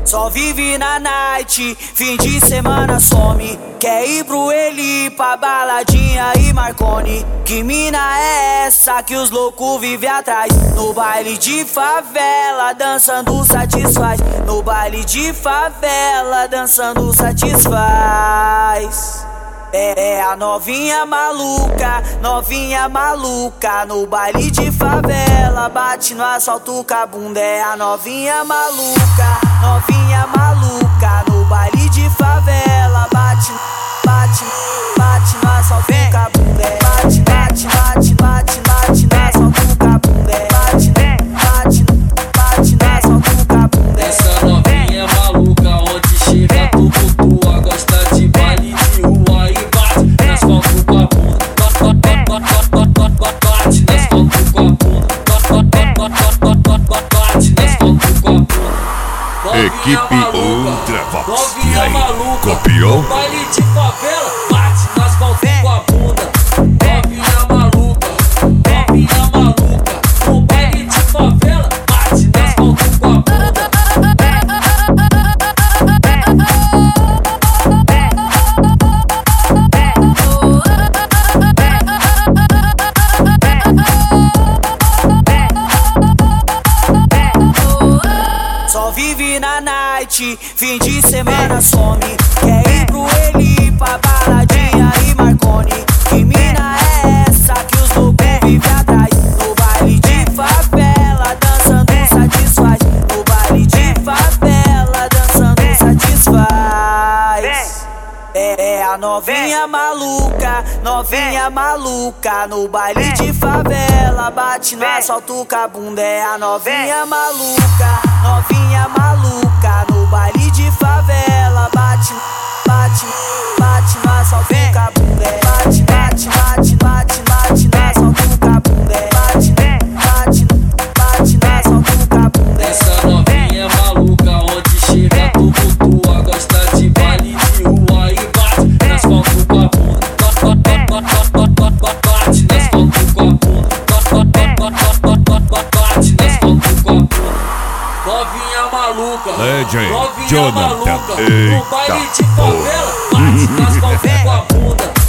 Só vive na night, fim de semana some. Quer ir pro Eli, pra baladinha e Marconi. Que mina é essa que os loucos vivem atrás? No baile de favela, dançando satisfaz. No baile de favela, dançando satisfaz. É a novinha maluca no baile de favela, bate no asfalto com a bunda. É a novinha maluca no baile de favela, bate no asfalto com a bunda. Bate no asfalto com a bunda. Bate no asfalto com a bunda. Essa novinha maluca, onde chega tu flutua, gosta de baile de rua e bate no asfalto com a bunda. Bate no asfalto com a bunda. Bate no asfalto com a bunda. Equipe Ultravox. E Novinha aí, maluca, copiou? no baile de favela, bate no asfalto com a bunda. Novinha maluca, no baile de favela, bate no asfalto com a bunda. Só vive na night, fim de semana some. Quer ir pro Eli, pra baladinha e Marconi. Que mina é essa que os loucos vivem atrás? No baile de favela, dançando satisfaz. No baile de favela, dançando satisfaz. É a novinha maluca no baile de favela, bate no asfalto com a bunda. É a novinha maluca no baile de favela, bate no asfalto com a bunda. Bate no asfalto com a bunda. Bate no asfalto com a bunda. Essa novinha maluca, onde chega tu flutua, gosta de baile de rua e bate no asfalto com a bunda. Bate no asfalto com a bunda. Bate no asfalto com a bunda. Novinha maluca, Legend novinha Jonathan. maluca, no Eita baile de favela, bate no asfalto com a bunda.